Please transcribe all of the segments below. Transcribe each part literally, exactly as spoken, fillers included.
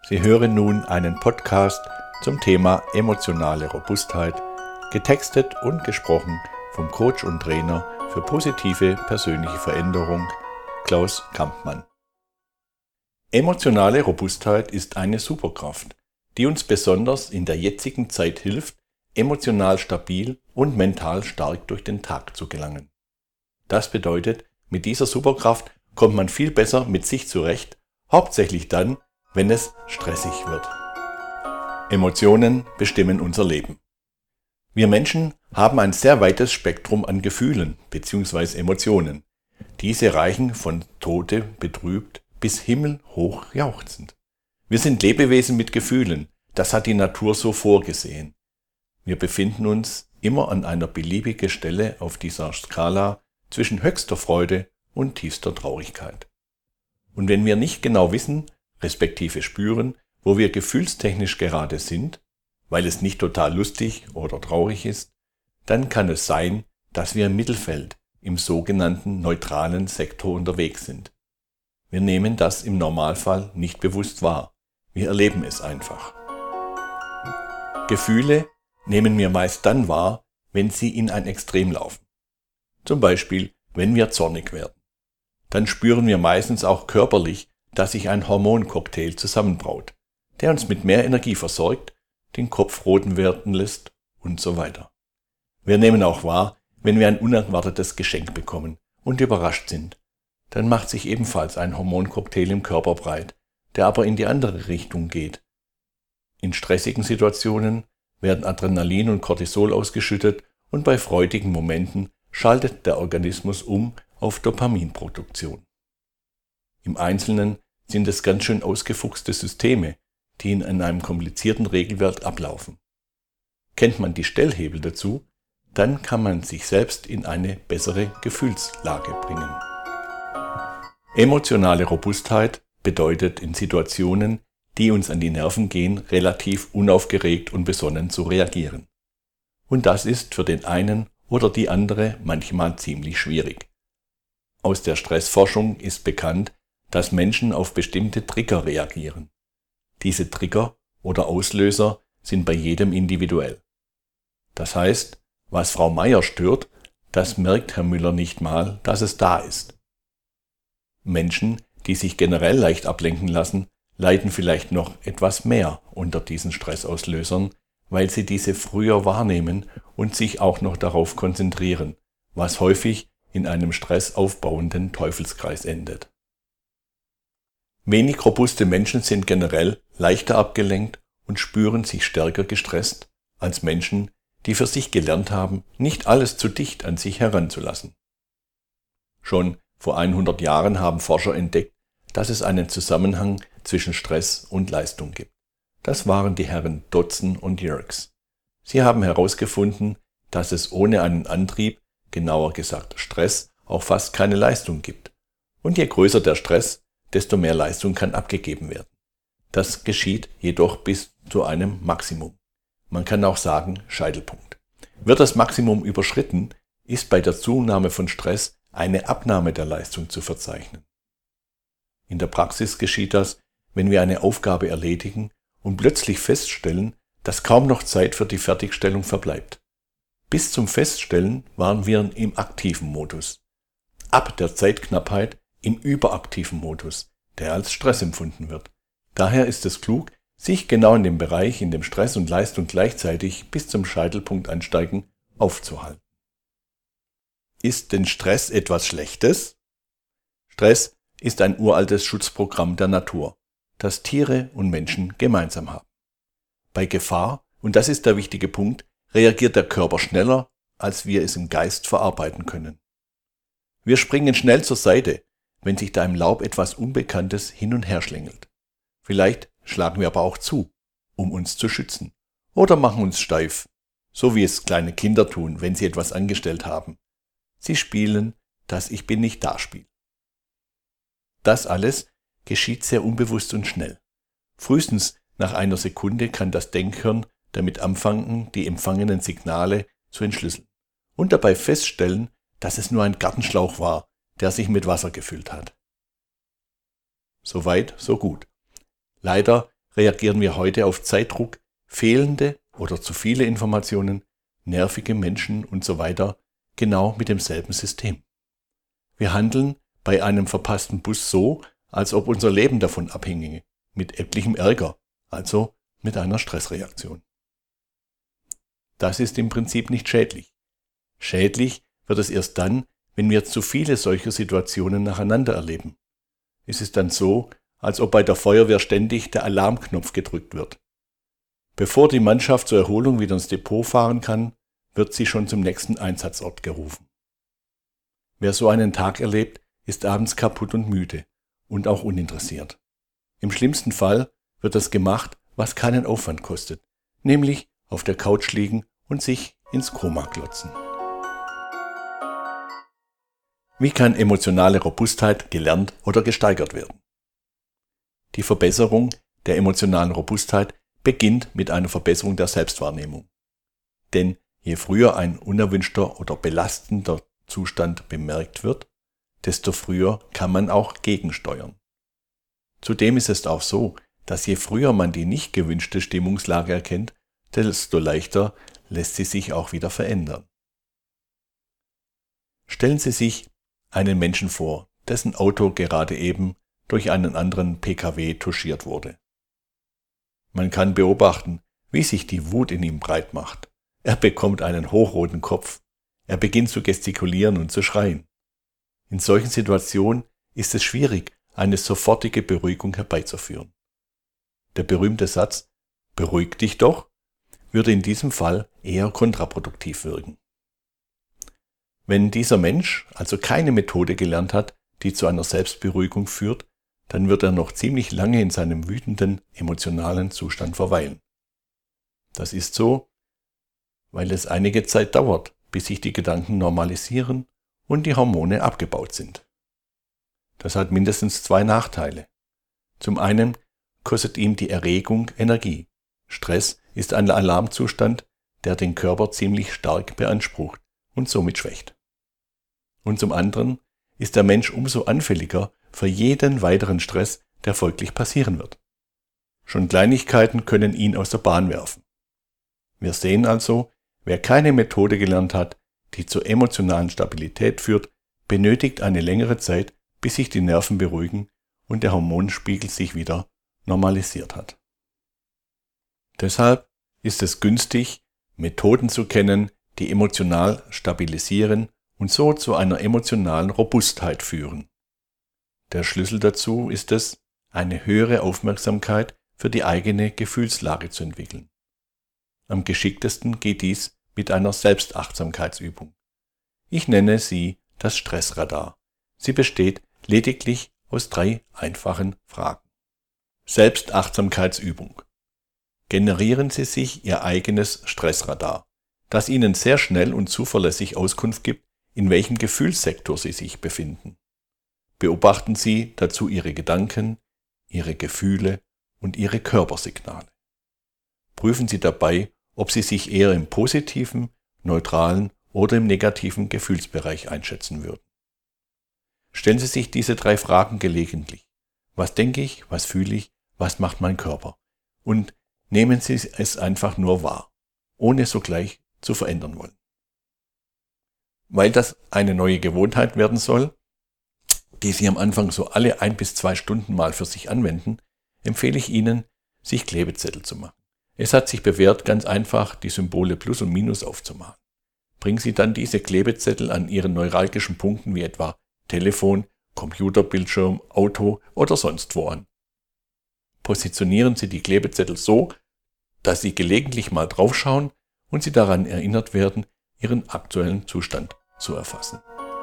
Sie hören nun einen Podcast zum Thema emotionale Robustheit, getextet und gesprochen vom Coach und Trainer für positive persönliche Veränderung, Klaus Kampmann. Emotionale Robustheit ist eine Superkraft, die uns besonders in der jetzigen Zeit hilft, emotional stabil und mental stark durch den Tag zu gelangen. Das bedeutet, mit dieser Superkraft kommt man viel besser mit sich zurecht, hauptsächlich dann, wenn es stressig wird. Emotionen bestimmen unser Leben. Wir Menschen haben ein sehr weites Spektrum an Gefühlen bzw. Emotionen. Diese reichen von Tode betrübt bis himmelhoch jauchzend. Wir sind Lebewesen mit Gefühlen, das hat die Natur so vorgesehen. Wir befinden uns immer an einer beliebigen Stelle auf dieser Skala zwischen höchster Freude und tiefster Traurigkeit. Und wenn wir nicht genau wissen, respektive spüren, wo wir gefühlstechnisch gerade sind, weil es nicht total lustig oder traurig ist, dann kann es sein, dass wir im Mittelfeld, im sogenannten neutralen Sektor unterwegs sind. Wir nehmen das im Normalfall nicht bewusst wahr, wir erleben es einfach. Gefühle nehmen wir meist dann wahr, wenn sie in ein Extrem laufen. Zum Beispiel, wenn wir zornig werden. Dann spüren wir meistens auch körperlich, dass sich ein Hormoncocktail zusammenbraut, der uns mit mehr Energie versorgt, den Kopf roten werden lässt und so weiter. Wir nehmen auch wahr, wenn wir ein unerwartetes Geschenk bekommen und überrascht sind. Dann macht sich ebenfalls ein Hormoncocktail im Körper breit, der aber in die andere Richtung geht. In stressigen Situationen werden Adrenalin und Cortisol ausgeschüttet und bei freudigen Momenten schaltet der Organismus um auf Dopaminproduktion. Im Einzelnen sind es ganz schön ausgefuchste Systeme, die in einem komplizierten Regelwerk ablaufen. Kennt man die Stellhebel dazu, dann kann man sich selbst in eine bessere Gefühlslage bringen. Emotionale Robustheit bedeutet in Situationen, die uns an die Nerven gehen, relativ unaufgeregt und besonnen zu reagieren. Und das ist für den einen oder die andere manchmal ziemlich schwierig. Aus der Stressforschung ist bekannt, dass Menschen auf bestimmte Trigger reagieren. Diese Trigger oder Auslöser sind bei jedem individuell. Das heißt, was Frau Meier stört, das merkt Herr Müller nicht mal, dass es da ist. Menschen, die sich generell leicht ablenken lassen, leiden vielleicht noch etwas mehr unter diesen Stressauslösern, weil sie diese früher wahrnehmen und sich auch noch darauf konzentrieren, was häufig in einem stressaufbauenden Teufelskreis endet. Wenig robuste Menschen sind generell leichter abgelenkt und spüren sich stärker gestresst als Menschen, die für sich gelernt haben, nicht alles zu dicht an sich heranzulassen. Schon vor hundert Jahren haben Forscher entdeckt, dass es einen Zusammenhang zwischen Stress und Leistung gibt. Das waren die Herren Dodson und Yerkes. Sie haben herausgefunden, dass es ohne einen Antrieb, genauer gesagt Stress, auch fast keine Leistung gibt. Und je größer der Stress, desto mehr Leistung kann abgegeben werden. Das geschieht jedoch bis zu einem Maximum. Man kann auch sagen Scheitelpunkt. Wird das Maximum überschritten, ist bei der Zunahme von Stress eine Abnahme der Leistung zu verzeichnen. In der Praxis geschieht das, wenn wir eine Aufgabe erledigen und plötzlich feststellen, dass kaum noch Zeit für die Fertigstellung verbleibt. Bis zum Feststellen waren wir im aktiven Modus. Ab der Zeitknappheit im überaktiven Modus, der als Stress empfunden wird. Daher ist es klug, sich genau in dem Bereich, in dem Stress und Leistung gleichzeitig bis zum Scheitelpunkt ansteigen, aufzuhalten. Ist denn Stress etwas Schlechtes? Stress ist ein uraltes Schutzprogramm der Natur, das Tiere und Menschen gemeinsam haben. Bei Gefahr, und das ist der wichtige Punkt, reagiert der Körper schneller, als wir es im Geist verarbeiten können. Wir springen schnell zur Seite, wenn sich da im Laub etwas Unbekanntes hin und her schlängelt. Vielleicht schlagen wir aber auch zu, um uns zu schützen, oder machen uns steif, so wie es kleine Kinder tun, wenn sie etwas angestellt haben. Sie spielen das Ich bin nicht da Spiel. Das alles geschieht sehr unbewusst und schnell. Frühestens nach einer Sekunde kann das Denkhirn damit anfangen, die empfangenen Signale zu entschlüsseln und dabei feststellen, dass es nur ein Gartenschlauch war, der sich mit Wasser gefüllt hat. Soweit, so gut. Leider reagieren wir heute auf Zeitdruck, fehlende oder zu viele Informationen, nervige Menschen und so weiter genau mit demselben System. Wir handeln bei einem verpassten Bus so, als ob unser Leben davon abhinge, mit etlichem Ärger, also mit einer Stressreaktion. Das ist im Prinzip nicht schädlich. Schädlich wird es erst dann, wenn wir zu viele solcher Situationen nacheinander erleben. Es ist dann so, als ob bei der Feuerwehr ständig der Alarmknopf gedrückt wird. Bevor die Mannschaft zur Erholung wieder ins Depot fahren kann, wird sie schon zum nächsten Einsatzort gerufen. Wer so einen Tag erlebt, ist abends kaputt und müde und auch uninteressiert. Im schlimmsten Fall wird das gemacht, was keinen Aufwand kostet, nämlich auf der Couch liegen und sich ins Koma glotzen. Wie kann emotionale Robustheit gelernt oder gesteigert werden? Die Verbesserung der emotionalen Robustheit beginnt mit einer Verbesserung der Selbstwahrnehmung. Denn je früher ein unerwünschter oder belastender Zustand bemerkt wird, desto früher kann man auch gegensteuern. Zudem ist es auch so, dass je früher man die nicht gewünschte Stimmungslage erkennt, desto leichter lässt sie sich auch wieder verändern. Stellen Sie sich einen Menschen vor, dessen Auto gerade eben durch einen anderen P K W touchiert wurde. Man kann beobachten, wie sich die Wut in ihm breit macht. Er bekommt einen hochroten Kopf. Er beginnt zu gestikulieren und zu schreien. In solchen Situationen ist es schwierig, eine sofortige Beruhigung herbeizuführen. Der berühmte Satz „Beruhig dich doch" würde in diesem Fall eher kontraproduktiv wirken. Wenn dieser Mensch also keine Methode gelernt hat, die zu einer Selbstberuhigung führt, dann wird er noch ziemlich lange in seinem wütenden, emotionalen Zustand verweilen. Das ist so, weil es einige Zeit dauert, bis sich die Gedanken normalisieren und die Hormone abgebaut sind. Das hat mindestens zwei Nachteile. Zum einen kostet ihm die Erregung Energie. Stress ist ein Alarmzustand, der den Körper ziemlich stark beansprucht und somit schwächt. Und zum anderen ist der Mensch umso anfälliger für jeden weiteren Stress, der folglich passieren wird. Schon Kleinigkeiten können ihn aus der Bahn werfen. Wir sehen also, wer keine Methode gelernt hat, die zur emotionalen Stabilität führt, benötigt eine längere Zeit, bis sich die Nerven beruhigen und der Hormonspiegel sich wieder normalisiert hat. Deshalb ist es günstig, Methoden zu kennen, die emotional stabilisieren und so zu einer emotionalen Robustheit führen. Der Schlüssel dazu ist es, eine höhere Aufmerksamkeit für die eigene Gefühlslage zu entwickeln. Am geschicktesten geht dies mit einer Selbstachtsamkeitsübung. Ich nenne sie das Stressradar. Sie besteht lediglich aus drei einfachen Fragen. Selbstachtsamkeitsübung. Generieren Sie sich Ihr eigenes Stressradar, das Ihnen sehr schnell und zuverlässig Auskunft gibt, in welchem Gefühlssektor Sie sich befinden. Beobachten Sie dazu Ihre Gedanken, Ihre Gefühle und Ihre Körpersignale. Prüfen Sie dabei, ob Sie sich eher im positiven, neutralen oder im negativen Gefühlsbereich einschätzen würden. Stellen Sie sich diese drei Fragen gelegentlich. Was denke ich, was fühle ich, was macht mein Körper? Und nehmen Sie es einfach nur wahr, ohne sogleich zu verändern wollen. Weil das eine neue Gewohnheit werden soll, die Sie am Anfang so alle ein bis zwei Stunden mal für sich anwenden, empfehle ich Ihnen, sich Klebezettel zu machen. Es hat sich bewährt, ganz einfach die Symbole Plus und Minus aufzumachen. Bringen Sie dann diese Klebezettel an Ihren neuralgischen Punkten wie etwa Telefon, Computerbildschirm, Auto oder sonst wo an. Positionieren Sie die Klebezettel so, dass Sie gelegentlich mal draufschauen und Sie daran erinnert werden, Ihren aktuellen Zustand zu erfassen.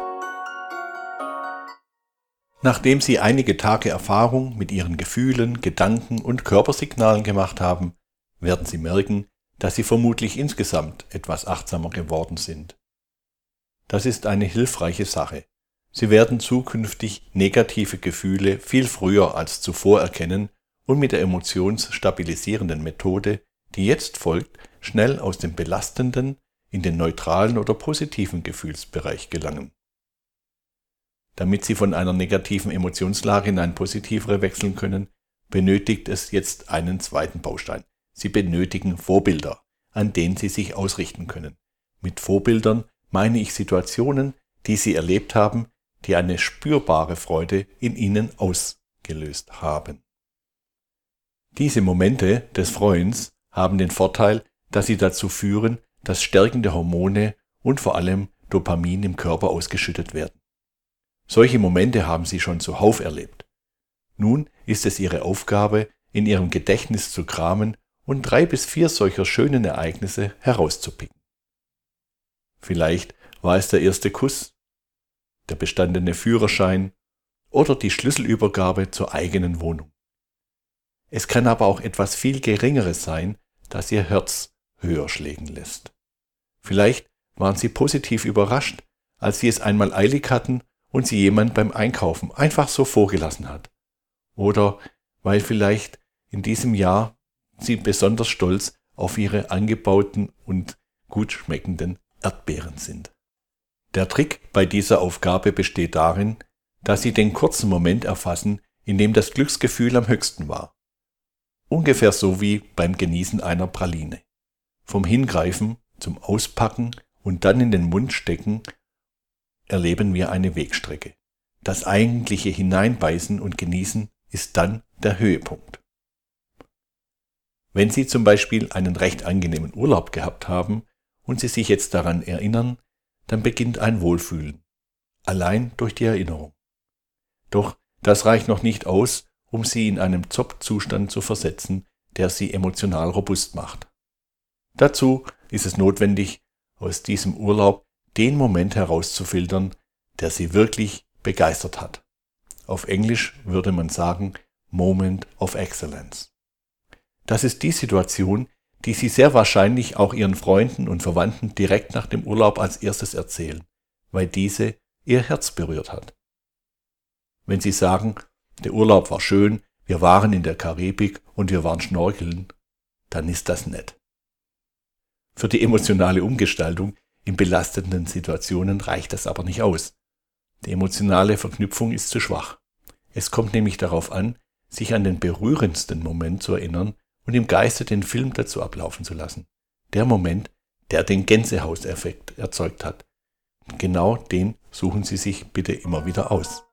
Nachdem Sie einige Tage Erfahrung mit Ihren Gefühlen, Gedanken und Körpersignalen gemacht haben, werden Sie merken, dass Sie vermutlich insgesamt etwas achtsamer geworden sind. Das ist eine hilfreiche Sache. Sie werden zukünftig negative Gefühle viel früher als zuvor erkennen und mit der emotionsstabilisierenden Methode, die jetzt folgt, schnell aus dem belastenden in den neutralen oder positiven Gefühlsbereich gelangen. Damit Sie von einer negativen Emotionslage in eine positivere wechseln können, benötigt es jetzt einen zweiten Baustein. Sie benötigen Vorbilder, an denen Sie sich ausrichten können. Mit Vorbildern meine ich Situationen, die Sie erlebt haben, die eine spürbare Freude in Ihnen ausgelöst haben. Diese Momente des Freuens haben den Vorteil, dass sie dazu führen, dass stärkende Hormone und vor allem Dopamin im Körper ausgeschüttet werden. Solche Momente haben Sie schon zuhauf erlebt. Nun ist es Ihre Aufgabe, in Ihrem Gedächtnis zu kramen und drei bis vier solcher schönen Ereignisse herauszupicken. Vielleicht war es der erste Kuss, der bestandene Führerschein oder die Schlüsselübergabe zur eigenen Wohnung. Es kann aber auch etwas viel Geringeres sein, das Ihr Herz höher schlägen lässt. Vielleicht waren Sie positiv überrascht, als Sie es einmal eilig hatten und Sie jemand beim Einkaufen einfach so vorgelassen hat. Oder weil vielleicht in diesem Jahr Sie besonders stolz auf Ihre angebauten und gut schmeckenden Erdbeeren sind. Der Trick bei dieser Aufgabe besteht darin, dass Sie den kurzen Moment erfassen, in dem das Glücksgefühl am höchsten war. Ungefähr so wie beim Genießen einer Praline. Vom Hingreifen zum Auspacken und dann in den Mund stecken erleben wir eine Wegstrecke. Das eigentliche Hineinbeißen und Genießen ist dann der Höhepunkt. Wenn Sie zum Beispiel einen recht angenehmen Urlaub gehabt haben und Sie sich jetzt daran erinnern, dann beginnt ein Wohlfühlen, allein durch die Erinnerung. Doch das reicht noch nicht aus, um Sie in einen Top-Zustand zu versetzen, der Sie emotional robust macht. Dazu ist es notwendig, aus diesem Urlaub den Moment herauszufiltern, der Sie wirklich begeistert hat. Auf Englisch würde man sagen, Moment of Excellence. Das ist die Situation, die Sie sehr wahrscheinlich auch Ihren Freunden und Verwandten direkt nach dem Urlaub als erstes erzählen, weil diese Ihr Herz berührt hat. Wenn Sie sagen, der Urlaub war schön, wir waren in der Karibik und wir waren schnorcheln, dann ist das nett. Für die emotionale Umgestaltung in belastenden Situationen reicht das aber nicht aus. Die emotionale Verknüpfung ist zu schwach. Es kommt nämlich darauf an, sich an den berührendsten Moment zu erinnern und im Geiste den Film dazu ablaufen zu lassen. Der Moment, der den Gänsehauteffekt erzeugt hat. Genau den suchen Sie sich bitte immer wieder aus.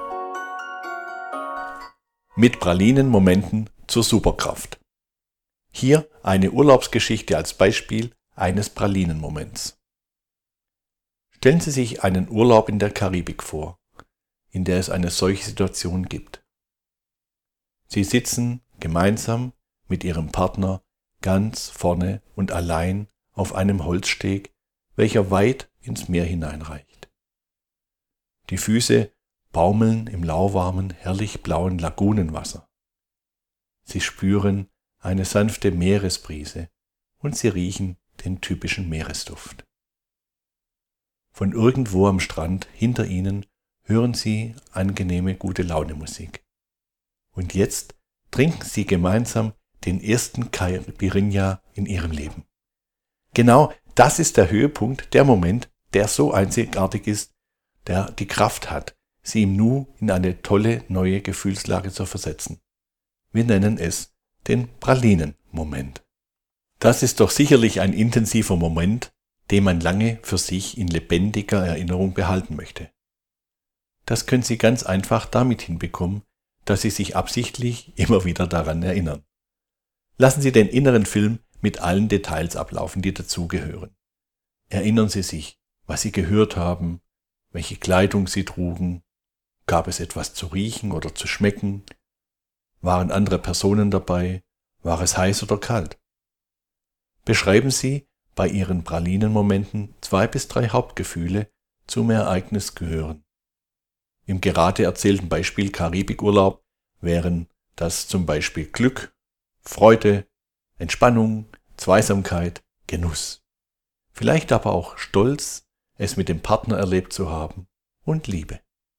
Mit Pralinenmomenten zur Superkraft. Hier eine Urlaubsgeschichte als Beispiel eines Pralinenmoments. Stellen Sie sich einen Urlaub in der Karibik vor, in der es eine solche Situation gibt. Sie sitzen gemeinsam mit Ihrem Partner ganz vorne und allein auf einem Holzsteg, welcher weit ins Meer hineinreicht. Die Füße baumeln im lauwarmen, herrlich blauen Lagunenwasser. Sie spüren eine sanfte Meeresbrise und Sie riechen den typischen Meeresduft. Von irgendwo am Strand hinter Ihnen hören Sie angenehme Gute-Laune-Musik. Und jetzt trinken Sie gemeinsam den ersten Caipirinha in Ihrem Leben. Genau das ist der Höhepunkt, der Moment, der so einzigartig ist, der die Kraft hat, Sie im Nu in eine tolle neue Gefühlslage zu versetzen. Wir nennen es den Pralinen-Moment. Das ist doch sicherlich ein intensiver Moment, den man lange für sich in lebendiger Erinnerung behalten möchte. Das können Sie ganz einfach damit hinbekommen, dass Sie sich absichtlich immer wieder daran erinnern. Lassen Sie den inneren Film mit allen Details ablaufen, die dazugehören. Erinnern Sie sich, was Sie gehört haben, welche Kleidung Sie trugen, gab es etwas zu riechen oder zu schmecken, waren andere Personen dabei, war es heiß oder kalt. Beschreiben Sie bei Ihren Pralinenmomenten zwei bis drei Hauptgefühle, zum Ereignis gehören. Im gerade erzählten Beispiel Karibikurlaub wären das zum Beispiel Glück, Freude, Entspannung, Zweisamkeit, Genuss. Vielleicht aber auch Stolz, es mit dem Partner erlebt zu haben, und Liebe.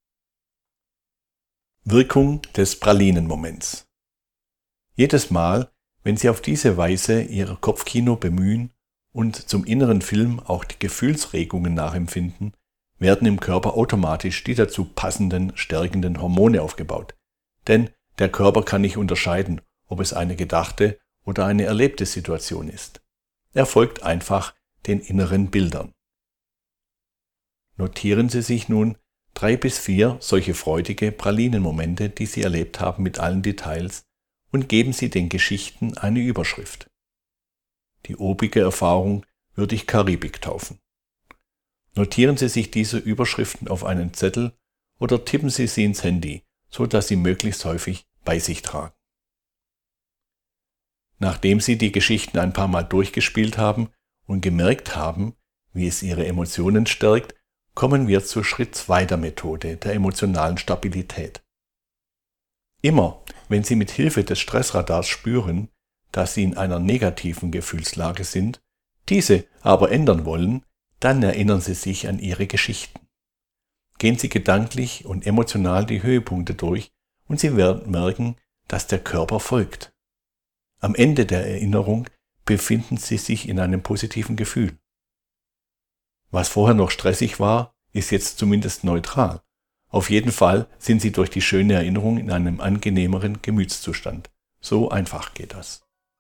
Wirkung des Pralinenmoments. Jedes Mal, wenn Sie auf diese Weise Ihr Kopfkino bemühen und zum inneren Film auch die Gefühlsregungen nachempfinden, werden im Körper automatisch die dazu passenden stärkenden Hormone aufgebaut. Denn Der Körper kann nicht unterscheiden, ob es eine gedachte oder eine erlebte Situation ist. Er folgt einfach den inneren Bildern. Notieren Sie sich nun drei bis vier solche freudige Pralinenmomente, die Sie erlebt haben mit allen Details, und geben Sie den Geschichten eine Überschrift. Die obige Erfahrung würde ich Karibik taufen. Notieren Sie sich diese Überschriften auf einen Zettel oder tippen Sie sie ins Handy, so dass Sie möglichst häufig bei sich tragen. Nachdem Sie die Geschichten ein paar Mal durchgespielt haben und gemerkt haben, wie es Ihre Emotionen stärkt, kommen wir zu Schritt zwei der Methode der emotionalen Stabilität. Immer, wenn Sie mit Hilfe des Stressradars spüren, dass Sie in einer negativen Gefühlslage sind, diese aber ändern wollen, dann erinnern Sie sich an Ihre Geschichten. Gehen Sie gedanklich und emotional die Höhepunkte durch und Sie werden merken, dass der Körper folgt. Am Ende der Erinnerung befinden Sie sich in einem positiven Gefühl. Was vorher noch stressig war, ist jetzt zumindest neutral. Auf jeden Fall sind Sie durch die schöne Erinnerung in einem angenehmeren Gemütszustand. So einfach geht das.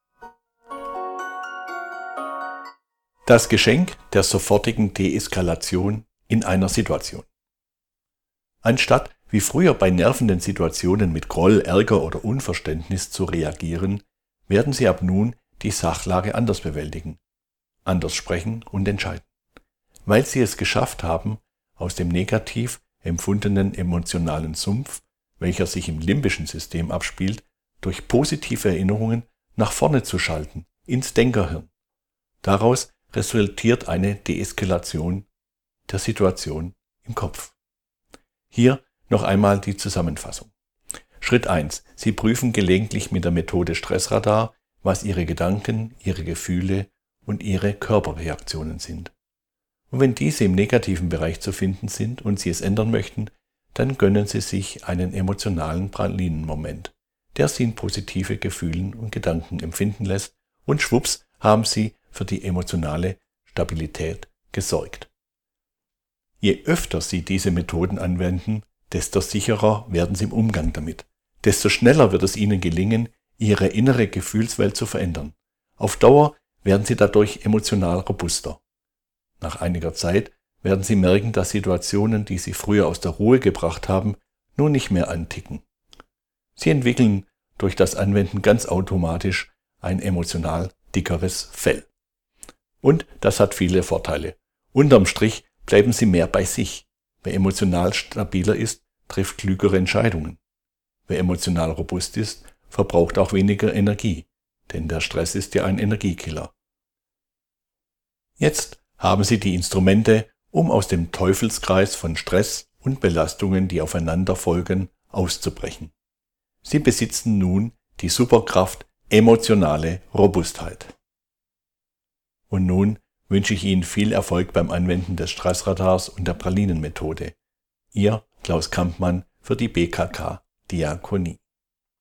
Das Geschenk der sofortigen Deeskalation in einer Situation. Anstatt wie früher bei nervenden Situationen mit Groll, Ärger oder Unverständnis zu reagieren, werden Sie ab nun die Sachlage anders bewältigen, anders sprechen und entscheiden. Weil Sie es geschafft haben, aus dem negativ empfundenen emotionalen Sumpf, welcher sich im limbischen System abspielt, durch positive Erinnerungen nach vorne zu schalten, ins Denkerhirn. Daraus resultiert eine Deeskalation der Situation im Kopf. Hier noch einmal die Zusammenfassung. Schritt eins. Sie prüfen gelegentlich mit der Methode Stressradar, was Ihre Gedanken, Ihre Gefühle und Ihre Körperreaktionen sind. Und wenn diese im negativen Bereich zu finden sind und Sie es ändern möchten, dann gönnen Sie sich einen emotionalen Pralinenmoment, der Sie in positive Gefühle und Gedanken empfinden lässt, und schwupps haben Sie für die emotionale Stabilität gesorgt. Je öfter Sie diese Methoden anwenden, desto sicherer werden Sie im Umgang damit. Desto schneller wird es Ihnen gelingen, Ihre innere Gefühlswelt zu verändern. Auf Dauer werden Sie dadurch emotional robuster. Nach einiger Zeit werden Sie merken, dass Situationen, die Sie früher aus der Ruhe gebracht haben, nun nicht mehr anticken. Sie entwickeln durch das Anwenden ganz automatisch ein emotional dickeres Fell. Und das hat viele Vorteile. Unterm Strich bleiben Sie mehr bei sich. Wer emotional stabiler ist, trifft klügere Entscheidungen. Wer emotional robust ist, verbraucht auch weniger Energie, denn der Stress ist ja ein Energiekiller. Jetzt haben Sie die Instrumente, um aus dem Teufelskreis von Stress und Belastungen, die aufeinander folgen, auszubrechen. Sie besitzen nun die Superkraft emotionale Robustheit. Und nun wünsche ich Ihnen viel Erfolg beim Anwenden des Stressradars und der Pralinenmethode. Ihr Klaus Kampmann für die B K K Diakonie.